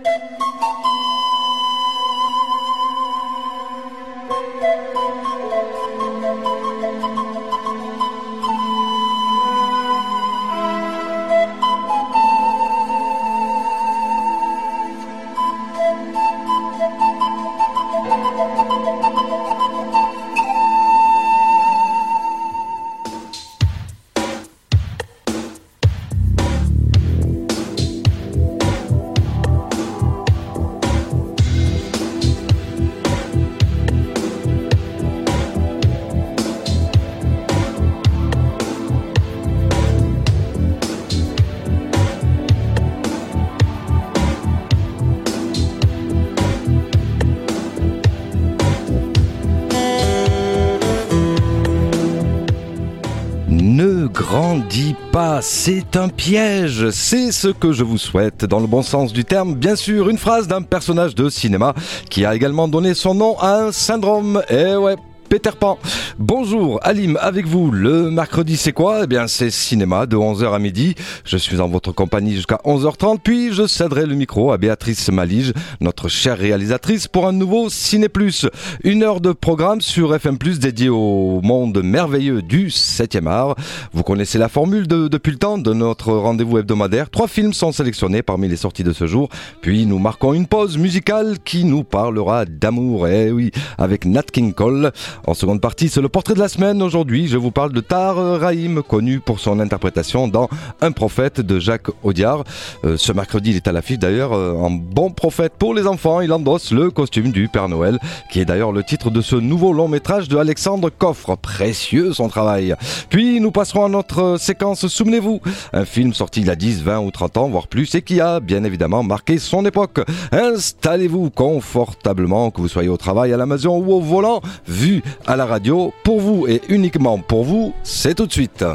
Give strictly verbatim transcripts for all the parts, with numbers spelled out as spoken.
Ne grandis pas, c'est un piège, c'est ce que je vous souhaite dans le bon sens du terme. Bien sûr, une phrase d'un personnage de cinéma qui a également donné son nom à un syndrome. Eh ouais, Peter Pan. Bonjour, Alim, avec vous. Le mercredi, c'est quoi ? Eh bien, c'est cinéma de onze heures à midi. Je suis en votre compagnie jusqu'à onze heures trente, puis je céderai le micro à Béatrice Malige, notre chère réalisatrice, pour un nouveau Ciné Plus. Une heure de programme sur F M plus, dédié au monde merveilleux du septième art. Vous connaissez la formule de, depuis le temps de notre rendez-vous hebdomadaire. Trois films sont sélectionnés parmi les sorties de ce jour. Puis nous marquons une pause musicale qui nous parlera d'amour. Eh oui, avec Nat King Cole. En seconde partie, c'est le portrait de la semaine. Aujourd'hui, je vous parle de Tahar Rahim, connu pour son interprétation dans Un prophète de Jacques Audiard. Euh, ce mercredi, il est à l'affiche d'ailleurs euh, en bon prophète pour les enfants. Il endosse le costume du Père Noël, qui est d'ailleurs le titre de ce nouveau long métrage de Alexandre Coffre. Précieux son travail. Puis nous passerons à notre séquence Souvenez-vous, un film sorti il y a dix, vingt ou trente ans, voire plus, et qui a bien évidemment marqué son époque. Installez-vous confortablement, que vous soyez au travail, à la maison ou au volant, vu à la radio, pour vous et uniquement pour vous, c'est tout de suite.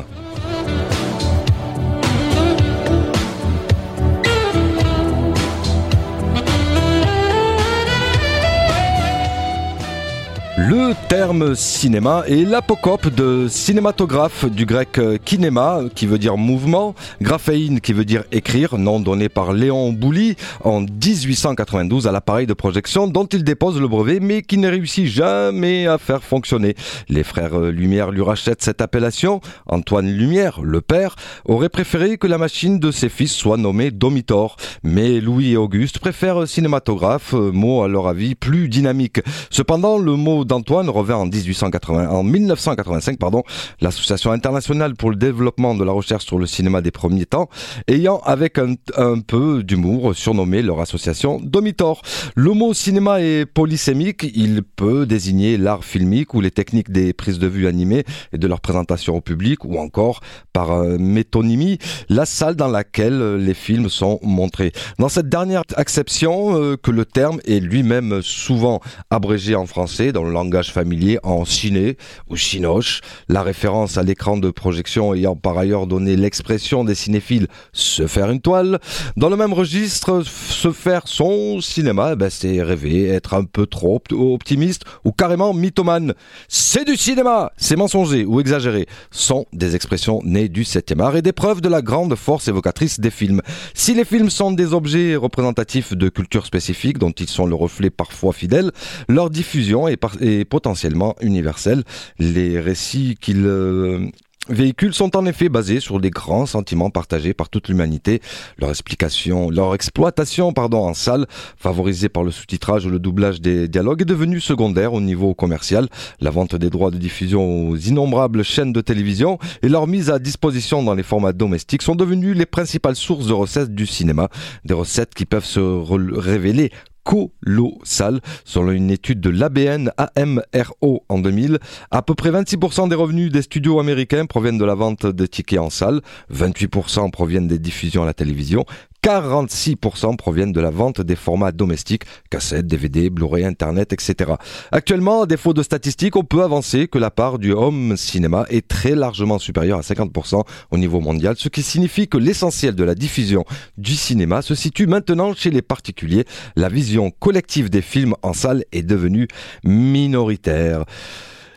Le terme cinéma est l'apocope de cinématographe, du grec kinéma qui veut dire mouvement, graphéine qui veut dire écrire, nom donné par Léon Bouly en dix-huit cent quatre-vingt-douze à l'appareil de projection dont il dépose le brevet mais qui ne réussit jamais à faire fonctionner. Les frères Lumière lui rachètent cette appellation. Antoine Lumière, le père, aurait préféré que la machine de ses fils soit nommée Domitor, mais Louis et Auguste préfèrent cinématographe, mot à leur avis plus dynamique. Cependant, le mot d'Antoine revint en, dix-huit cent quatre-vingts, en dix-neuf cent quatre-vingt-cinq, pardon, l'Association internationale pour le développement de la recherche sur le cinéma des premiers temps, ayant avec un, un peu d'humour surnommé leur association Domitor. Le mot cinéma est polysémique, il peut désigner l'art filmique ou les techniques des prises de vue animées et de leur présentation au public, ou encore, par euh, métonymie, la salle dans laquelle les films sont montrés. Dans cette dernière acception, euh, que le terme est lui-même souvent abrégé en français, dans le langage familier, en ciné ou chinoche, la référence à l'écran de projection ayant par ailleurs donné l'expression des cinéphiles se faire une toile. Dans le même registre, se faire son cinéma, ben c'est rêver, être un peu trop optimiste ou carrément mythomane. C'est du cinéma, c'est mensonger ou exagéré, sont des expressions nées du septième art et des preuves de la grande force évocatrice des films. Si les films sont des objets représentatifs de cultures spécifiques dont ils sont le reflet parfois fidèle, leur diffusion est, par- est potentiellement universelle. Les récits qu'ils euh, véhicules sont en effet basés sur des grands sentiments partagés par toute l'humanité. Leur explication, leur exploitation, pardon, en salle, favorisée par le sous-titrage ou le doublage des dialogues, est devenue secondaire au niveau commercial. La vente des droits de diffusion aux innombrables chaînes de télévision et leur mise à disposition dans les formats domestiques sont devenues les principales sources de recettes du cinéma. Des recettes qui peuvent se re- révéler colossal. Selon une étude de l'A B N A M R O en deux mille, à peu près vingt-six pour cent des revenus des studios américains proviennent de la vente de tickets en salle, vingt-huit pour cent proviennent des diffusions à la télévision, quarante-six pour cent proviennent de la vente des formats domestiques, cassettes, D V D, Blu-ray, Internet, et cetera. Actuellement, à défaut de statistiques, on peut avancer que la part du home cinéma est très largement supérieure à cinquante pour cent au niveau mondial, ce qui signifie que l'essentiel de la diffusion du cinéma se situe maintenant chez les particuliers. La vision collective des films en salle est devenue minoritaire.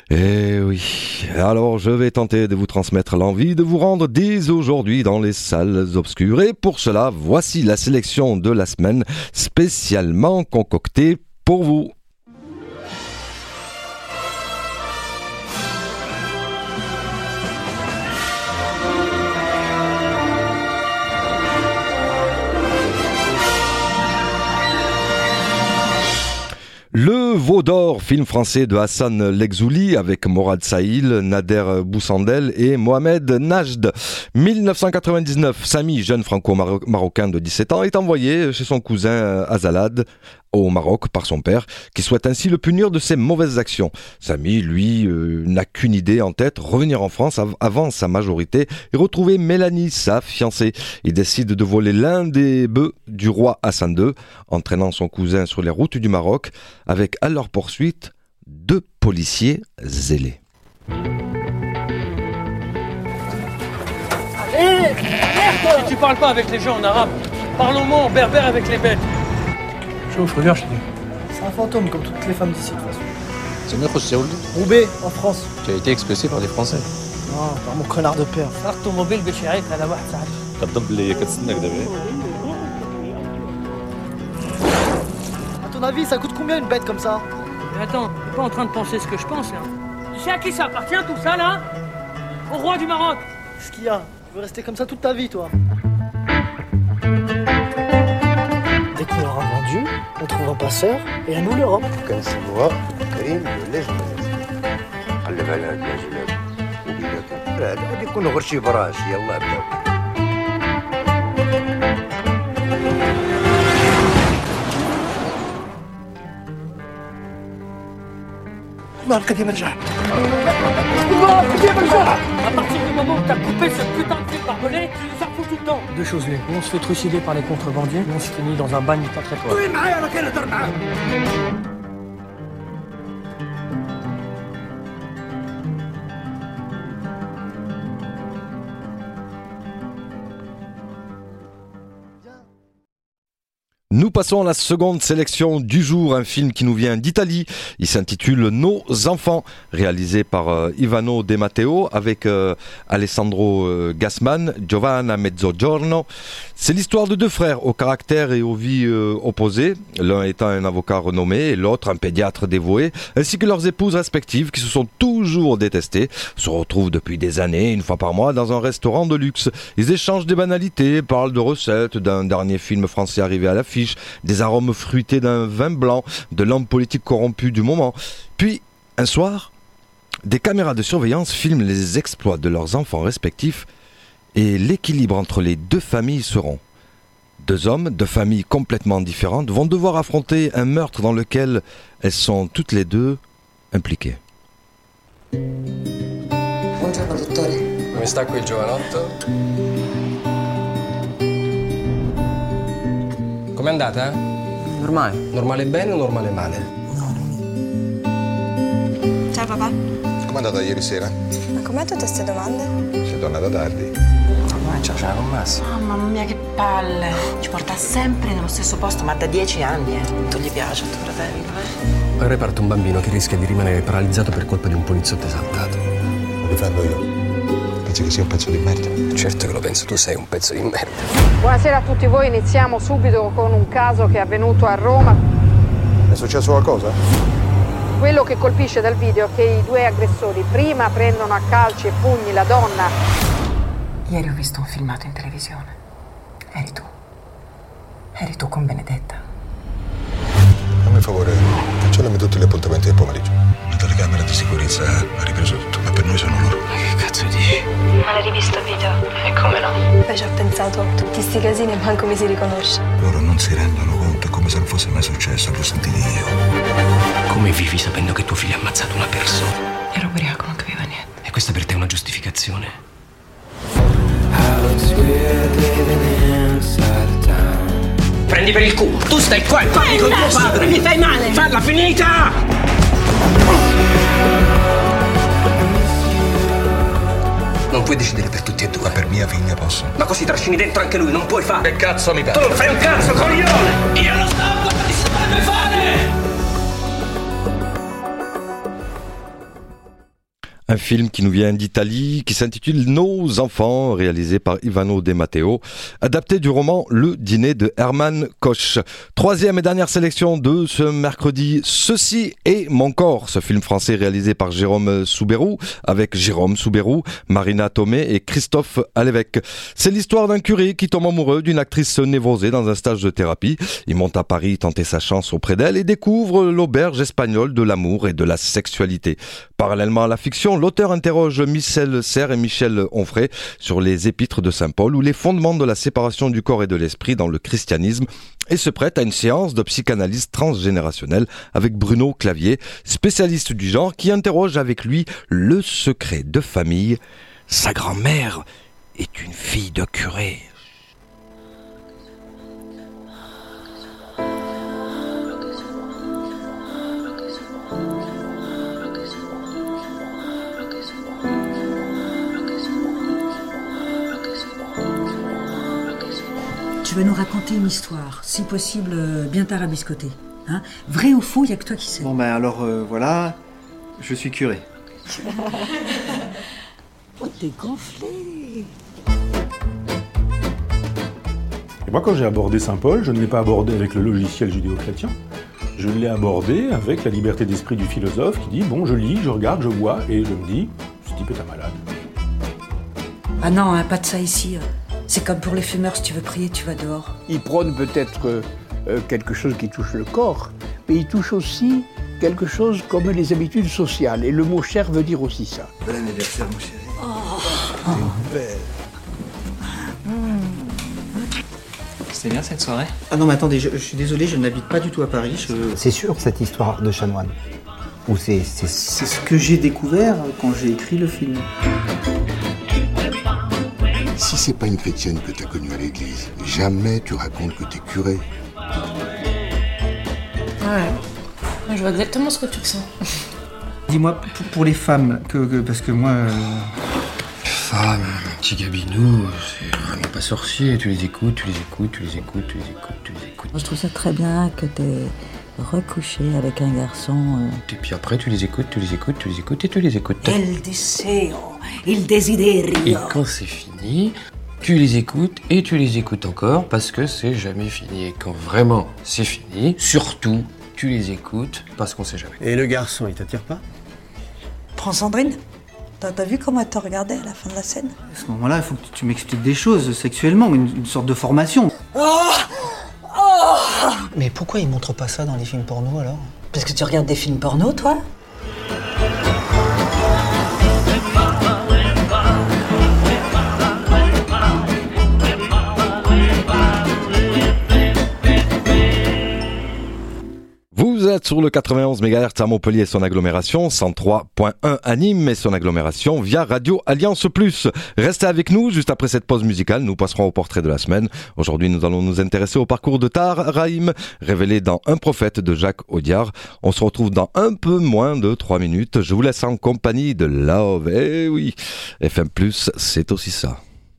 Eh oui, alors je vais tenter de vous transmettre l'envie de vous rendre dès aujourd'hui dans les salles obscures. Et pour cela, voici la sélection de la semaine spécialement concoctée pour vous. Le Veau d'Or, film français de Hassan Legzouli avec Morad Sahil, Nader Boussandel et Mohamed Najd. dix-neuf cent quatre-vingt-dix-neuf, Sami, jeune franco-marocain de dix-sept ans, est envoyé chez son cousin Azalad au Maroc par son père, qui souhaite ainsi le punir de ses mauvaises actions. Sami, lui, euh, n'a qu'une idée en tête, revenir en France av- avant sa majorité et retrouver Mélanie, sa fiancée. Il décide de voler l'un des bœufs du roi Hassan deux, entraînant son cousin sur les routes du Maroc, avec à leur poursuite deux policiers zélés. Hé, merde, si tu parles pas avec les gens en arabe, parle-moi en berbère avec les bêtes. شوف regarde, je te dis. C'est un fantôme comme toutes les femmes d'ici de toute façon. C'est mieux que Roubaix, en France. Tu as été expulsé par les Français. Non, par mon connard de père. صارت طوموبيل باش يعيط على واحد ساعات. كتضرب اللي كتسناك دابا. À ton avis, ça coûte combien une bête comme ça? Mais attends, t'es pas en train de penser ce que je pense là. Tu sais à qui ça appartient tout ça là? Au roi du Maroc. Qu'est-ce qu'il y a? Tu veux rester comme ça toute ta vie, toi? Dès qu'on l'aura vendu, on trouve un passeur et à nous l'Europe. كان سموها كريم ولاش خلي بالك يا جلال وبيدك لا غادي يكونوا غير شي براش يلا بداو الله القديم رجع الله القديم رجع. À partir du moment où t'as coupé ce putain de fil barbelé, tu nous en fous tout le temps. Deux choses l'une. On se fait trucider par les contrebandiers, ou on se finit dans un bagne quatre étoiles. وين معايا راه كاين هضر معاه Nous passons à la seconde sélection du jour, un film qui nous vient d'Italie. Il s'intitule Nos enfants, réalisé par euh, Ivano De Matteo avec euh, Alessandro euh, Gassman, Giovanna Mezzogiorno. C'est l'histoire de deux frères au caractère et aux vies euh, opposées, l'un étant un avocat renommé et l'autre un pédiatre dévoué, ainsi que leurs épouses respectives qui se sont toujours détestées, se retrouvent depuis des années, une fois par mois, dans un restaurant de luxe. Ils échangent des banalités, parlent de recettes, d'un dernier film français arrivé à l'affiche, des arômes fruités d'un vin blanc, de l'homme politique corrompu du moment. Puis, un soir, des caméras de surveillance filment les exploits de leurs enfants respectifs et l'équilibre entre les deux familles seront. Deux hommes, deux familles complètement différentes, vont devoir affronter un meurtre dans lequel elles sont toutes les deux impliquées. Buongiorno dottore. Come sta quel giovanotto? Com'è andata? Normale. Normale bene o normale male? Ciao papà, Com'è andata ieri sera? ma com'è tutte queste domande? Sei tornata tardi. Ma c'è una commessa. Oh, mamma mia, che palle. Ci porta sempre nello stesso posto, ma da dieci anni, eh. Non gli piace a tuo fratello, eh. Al reparto un bambino che rischia di rimanere paralizzato per colpa di un poliziotto esaltato. Lo difendo io. Pensi che sia un pezzo di merda? Certo che lo penso, tu sei un pezzo di merda. Buonasera a tutti voi, iniziamo subito con un caso che è avvenuto a Roma. È successo qualcosa? Quello che colpisce dal video è che i due aggressori prima prendono a calci e pugni la donna. Ieri ho visto un filmato in televisione. Eri tu. Eri tu con Benedetta. Fammi un favore, cancellami tutti gli appuntamenti del pomeriggio. La telecamera di sicurezza ha ripreso tutto, ma per noi sono loro. Ma che cazzo dici? Non l'hai rivisto il video? E come no? Poi ci ho pensato, tutti sti casini e manco mi si riconosce. Loro non si rendono conto, è come se non fosse mai successo, l'ho sentito io. Come vivi sapendo che tuo figlio ha ammazzato una persona? Ero ubriaco, non capiva niente. E questa per te è una giustificazione? Prendi per il culo! Tu stai qua e parli con tuo padre! Mi fai male! Falla finita! Non puoi decidere per tutti e due. Ma per mia figlia posso. Ma così trascini dentro anche lui, non puoi fare! Che cazzo mi pare? Tu non fai un cazzo, coglione! Io non sto a che si dovrebbe fare! film qui nous vient d'Italie, qui s'intitule Nos enfants, réalisé par Ivano De Matteo, adapté du roman Le Dîner de Herman Koch. Troisième et dernière sélection de ce mercredi, Ceci est mon corps, ce film français réalisé par Jérôme Soubérou, avec Jérôme Soubérou, Marina Tomei et Christophe Alévèque. C'est l'histoire d'un curé qui tombe amoureux d'une actrice névrosée dans un stage de thérapie. Il monte à Paris tenter sa chance auprès d'elle et découvre l'auberge espagnole de l'amour et de la sexualité. Parallèlement à la fiction, l'auteur interroge Michel Serres et Michel Onfray sur les épîtres de Saint Paul ou les fondements de la séparation du corps et de l'esprit dans le christianisme et se prête à une séance de psychanalyse transgénérationnelle avec Bruno Clavier, spécialiste du genre, qui interroge avec lui le secret de famille. Sa grand-mère est une fille de curé. Tu vas nous raconter une histoire, si possible euh, bien tarabiscotée. Hein, vrai ou faux, il n'y a que toi qui sais. Bon ben alors euh, voilà, je suis curé. Oh, t'es gonflé. Et moi, quand j'ai abordé Saint Paul, je ne l'ai pas abordé avec le logiciel judéo-chrétien. Je l'ai abordé avec la liberté d'esprit du philosophe qui dit, bon, je lis, je regarde, je vois, et je me dis, ce type est un malade. Ah non, hein, pas de ça ici. C'est comme pour les fumeurs, si tu veux prier, tu vas dehors. Il prône peut-être euh, quelque chose qui touche le corps, mais il touche aussi quelque chose comme les habitudes sociales. Et le mot cher veut dire aussi ça. Bon anniversaire, mon chéri. Oh. T'es belle. C'est bien cette soirée? Ah non mais attendez, je, je suis désolé, je n'habite pas du tout à Paris. Je... C'est sûr cette histoire de chanoine? Ou c'est, c'est... c'est ce que j'ai découvert quand j'ai écrit le film. Si c'est pas une chrétienne que t'as connue à l'église, jamais tu racontes que t'es curé. Ouais, je vois exactement ce que tu ressens. Dis-moi, pour, pour les femmes, que, que, parce que moi... Euh... Femmes, petit gabinou, c'est vraiment pas sorcier. Tu les écoutes, tu les écoutes, tu les écoutes, tu les écoutes, tu les écoutes. Moi, je trouve ça très bien que t'aies recouché avec un garçon. Euh... Et puis après, tu les écoutes, tu les écoutes, tu les écoutes et tu les écoutes. El deseo, il desiderio. Et quand c'est fini, tu les écoutes et tu les écoutes encore parce que c'est jamais fini. Et quand vraiment c'est fini, surtout, tu les écoutes parce qu'on sait jamais. Et le garçon, il t'attire pas? Prends Sandrine. T'as, t'as vu comment elle te regardait à la fin de la scène? À ce moment-là, il faut que tu m'expliques des choses sexuellement, une, une sorte de formation. Oh oh Mais pourquoi ils montrent pas ça dans les films porno alors? Parce que tu regardes des films porno, toi? Vous êtes sur le quatre-vingt-onze mégahertz à Montpellier et son agglomération, cent trois point un à Nîmes et son agglomération via Radio Alliance Plus. Restez avec nous, juste après cette pause musicale, nous passerons au portrait de la semaine. Aujourd'hui, nous allons nous intéresser au parcours de Tahar Rahim, révélé dans Un prophète de Jacques Audiard. On se retrouve dans un peu moins de trois minutes. Je vous laisse en compagnie de Love. Eh oui, F M plus, c'est aussi ça.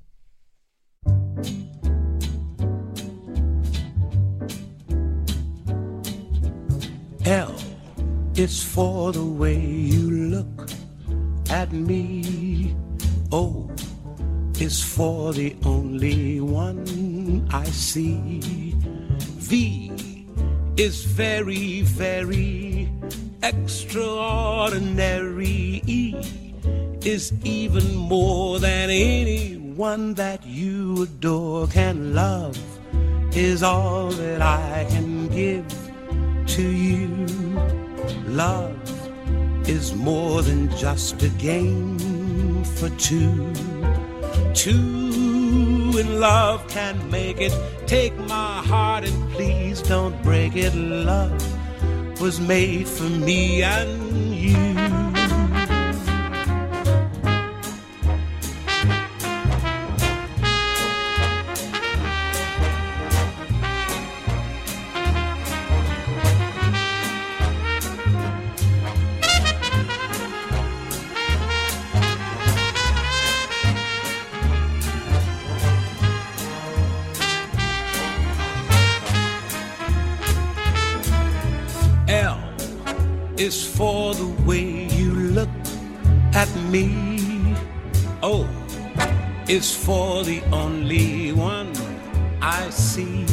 L is for the way you look at me. O is for the only one I see. V is very, very extraordinary. E is even more than anyone that you adore can love. Is all that I can give to you. Love is more than just a game for two. Two in love can make it. Take my heart and please don't break it. Love was made for me and you. Is for the way you look at me. O is for the only one I see.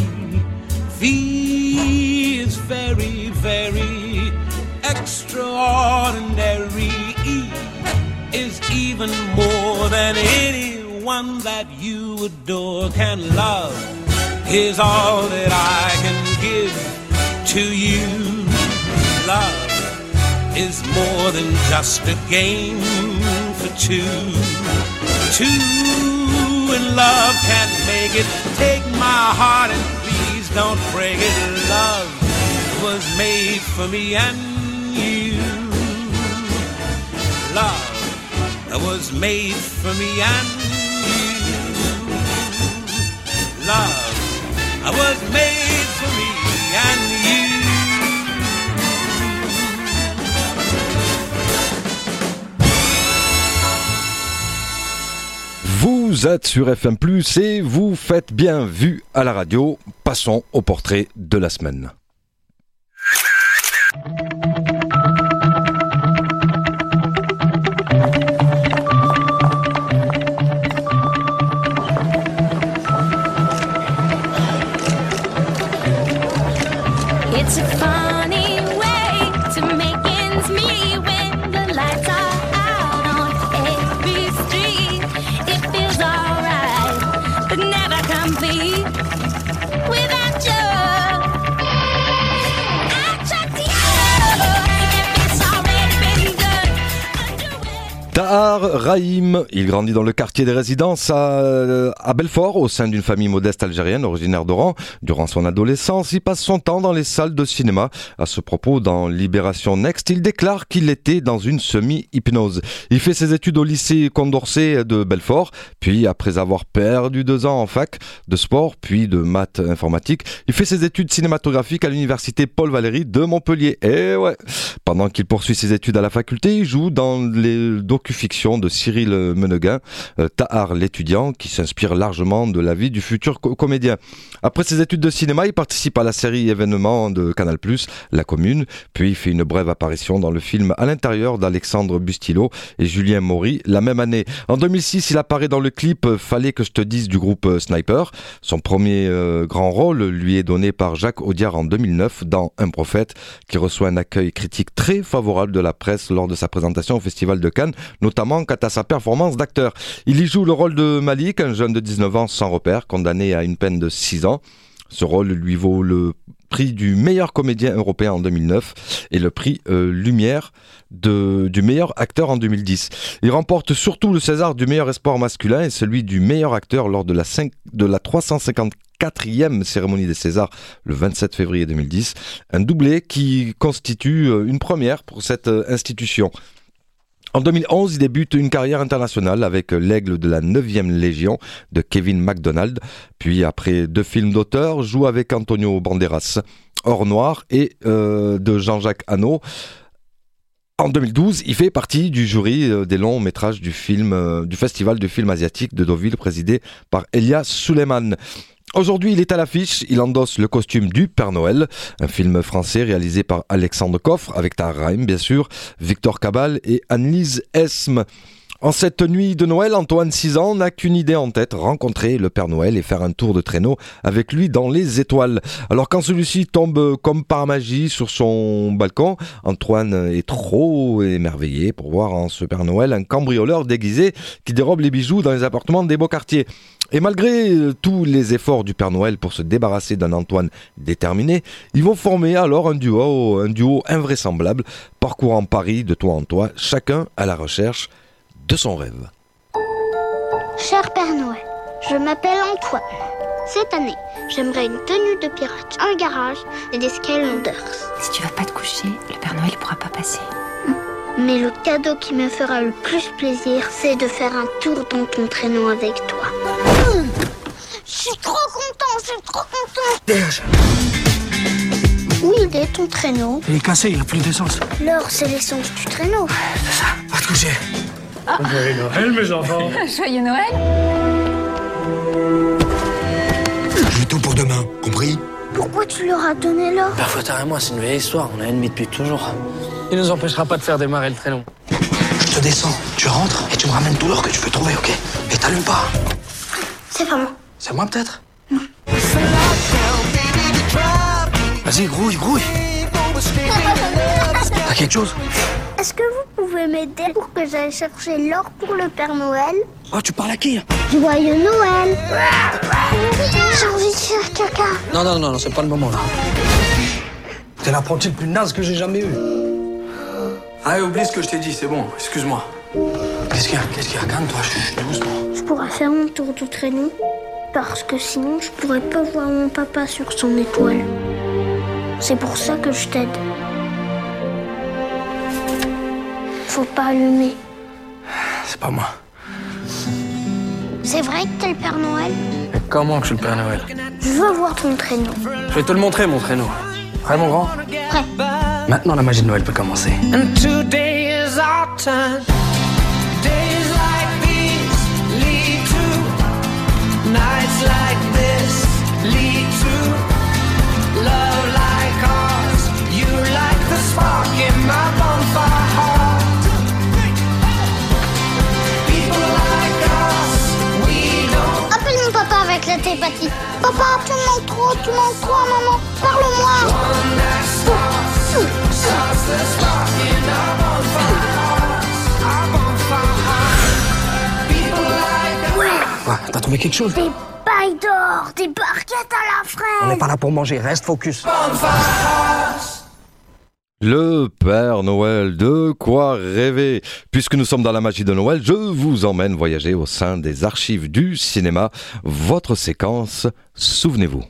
V is very, very extraordinary. E is even more than anyone that you adore can love. Is all that I can give to you. Love is more than just a game for two. Two in love can't make it. Take my heart and please don't break it. Love was made for me and you. Love was made for me and you. Love was made for me and you. Vous êtes sur F M plus, et vous faites bien vu à la radio. Passons au portrait de la semaine. It's a funny way to make ends meet when the lights are out on every street. It feels alright, but never complete without you. Tahar Rahim, il grandit dans le quartier des résidences à, à Belfort, au sein d'une famille modeste algérienne originaire d'Oran. Durant son adolescence, il passe son temps dans les salles de cinéma. À ce propos, dans Libération Next, il déclare qu'il était dans une semi-hypnose. Il fait ses études au lycée Condorcet de Belfort, puis après avoir perdu deux ans en fac de sport, puis de maths informatique, il fait ses études cinématographiques à l'université Paul Valéry de Montpellier. Et ouais, pendant qu'il poursuit ses études à la faculté, il joue dans les docu-fiction de Cyril Meneguin, euh, Tahar l'étudiant, qui s'inspire largement de la vie du futur co- comédien. Après ses études de cinéma, il participe à la série événement de Canal plus, La Commune, puis il fait une brève apparition dans le film À l'intérieur d'Alexandre Bustillo et Julien Maury la même année. En deux mille six, il apparaît dans le clip Fallait que je te dise du groupe Sniper. Son premier euh, grand rôle lui est donné par Jacques Audiard en deux mille neuf dans Un prophète, qui reçoit un accueil critique très favorable de la presse lors de sa présentation au Festival de Cannes, notamment quant à sa performance d'acteur. Il y joue le rôle de Malik, un jeune de dix-neuf ans sans repère, condamné à une peine de six ans. Ce rôle lui vaut le prix du meilleur comédien européen en deux mille neuf et le prix euh, Lumière de, du meilleur acteur en deux mille dix. Il remporte surtout le César du meilleur espoir masculin et celui du meilleur acteur lors de la, cinq, de la trois cent cinquante-quatrième cérémonie des Césars le vingt-sept février deux mille dix. Un doublé qui constitue une première pour cette institution. En deux mille onze, il débute une carrière internationale avec L'Aigle de la neuvième Légion de Kevin MacDonald. Puis, après deux films d'auteur, joue avec Antonio Banderas, Or Noir et euh, de Jean-Jacques Hano. En deux mille douze, il fait partie du jury des longs métrages du film, euh, du Festival du film asiatique de Deauville, présidé par Elias Suleiman. Aujourd'hui, il est à l'affiche, il endosse le costume du Père Noël, un film français réalisé par Alexandre Coffre, avec Tahar Rahim bien sûr, Victor Cabal et Annelise Esme. En cette nuit de Noël, Antoine, six ans, n'a qu'une idée en tête, rencontrer le Père Noël et faire un tour de traîneau avec lui dans les étoiles. Alors quand celui-ci tombe comme par magie sur son balcon, Antoine est trop émerveillé pour voir en ce Père Noël un cambrioleur déguisé qui dérobe les bijoux dans les appartements des beaux quartiers. Et malgré tous les efforts du Père Noël pour se débarrasser d'un Antoine déterminé, ils vont former alors un duo, un duo invraisemblable, parcourant Paris de toit en toit, chacun à la recherche de son rêve. Cher Père Noël, je m'appelle Antoine. Cette année, j'aimerais une tenue de pirate, un garage et des Skylanders. Si tu vas pas te coucher, le Père Noël pourra pas passer. Mais le cadeau qui me fera le plus plaisir, c'est de faire un tour dans ton traîneau avec toi. Mmh. Je suis trop content, je suis trop content. Dégage. Où il est ton traîneau? Il est cassé, il n'y a plus d'essence. Alors, c'est l'essence du traîneau. C'est ça, va te coucher. Ah. Joyeux Noël, mes enfants. Joyeux Noël. J'ai tout pour demain, compris? Pourquoi tu leur as donné l'or? Parfois, t'as et moi, c'est une vieille histoire. On est ennemis depuis toujours. Il nous empêchera pas de faire démarrer le traîneau. Je te descends, tu rentres et tu me ramènes tout l'or que tu peux trouver, ok? Et t'allumes pas. C'est pas moi. C'est moi peut-être? Vas-y, grouille, grouille. T'as quelque chose? Est-ce que vous pouvez m'aider pour que j'aille chercher l'or pour le Père Noël? Oh, tu parles à qui? Joyeux Noël. J'ai envie de faire caca. Non, non, non, non, c'est pas le moment là. T'es l'apprenti le plus naze que j'ai jamais eu. Allez, oublie ce que je t'ai dit, c'est bon, excuse-moi. Qu'est-ce qu'il y a? Qu'est-ce qu'il y a? Calme-toi, chut, doucement. Je pourrais faire mon tour du traîneau, parce que sinon je pourrais pas voir mon papa sur son étoile. C'est pour ça que je t'aide. Faut pas allumer. C'est pas moi. C'est vrai que t'es le Père Noël? Mais comment que je suis le Père Noël? Je veux voir ton traîneau. Je vais te le montrer, mon traîneau. Prêt, mon grand? Prêt. Maintenant, la magie de Noël peut commencer. And today is our turn. Days like these lead to nights like this lead to love like ours. You like the spark in my bonfire heart. People like us, we don't. Appelle mon papa avec la télépathie. Papa, tu manques trop, tu manques trop, maman. Parle-moi. Ouais, t'as trouvé quelque chose? Des pailles d'or, des barquettes à la fraise. On n'est pas là pour manger, reste focus. Le Père Noël, de quoi rêver? Puisque nous sommes dans la magie de Noël, je vous emmène voyager au sein des archives du cinéma. Votre séquence, souvenez-vous.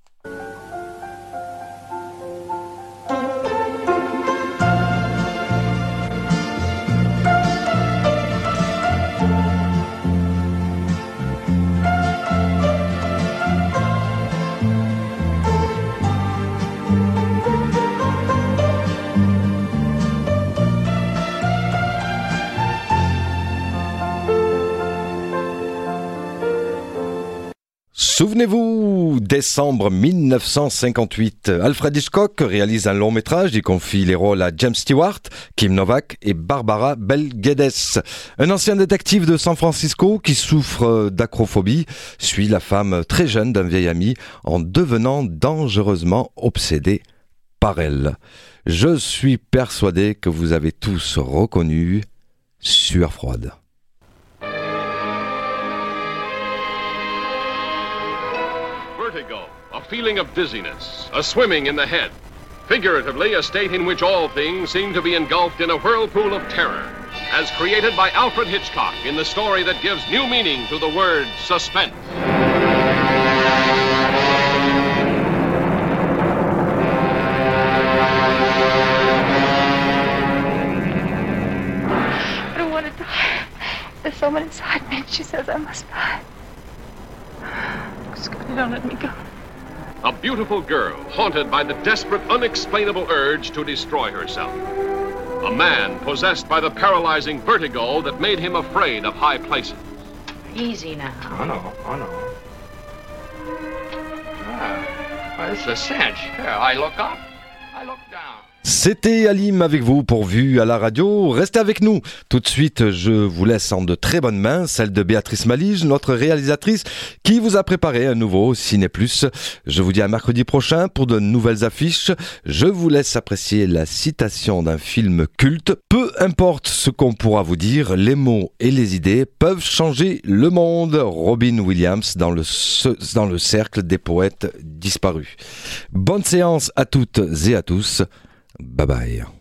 Souvenez-vous, décembre mille neuf cent cinquante-huit, Alfred Hitchcock réalise un long métrage, il confie les rôles à James Stewart, Kim Novak et Barbara Bel Geddes. Un ancien détective de San Francisco qui souffre d'acrophobie suit la femme très jeune d'un vieil ami en devenant dangereusement obsédé par elle. Je suis persuadé que vous avez tous reconnu Sueur froide. Vertigo, a feeling of dizziness, a swimming in the head. Figuratively, a state in which all things seem to be engulfed in a whirlpool of terror, as created by Alfred Hitchcock in the story that gives new meaning to the word suspense. I don't want to die. There's someone inside me, and she says I must die. Scotty, don't let me go. A beautiful girl haunted by the desperate, unexplainable urge to destroy herself. A man possessed by the paralyzing vertigo that made him afraid of high places. Easy now. Oh no, oh no. Ah, it's a cinch. Here, I look up, I look down. C'était Halim avec vous pour Vue à la radio. Restez avec nous. Tout de suite, je vous laisse en de très bonnes mains, celle de Béatrice Malige, notre réalisatrice, qui vous a préparé un nouveau Ciné Plus. Je vous dis à mercredi prochain pour de nouvelles affiches. Je vous laisse apprécier la citation d'un film culte. Peu importe ce qu'on pourra vous dire, les mots et les idées peuvent changer le monde. Robin Williams dans le, dans le cercle des poètes disparus. Bonne séance à toutes et à tous. Bye bye.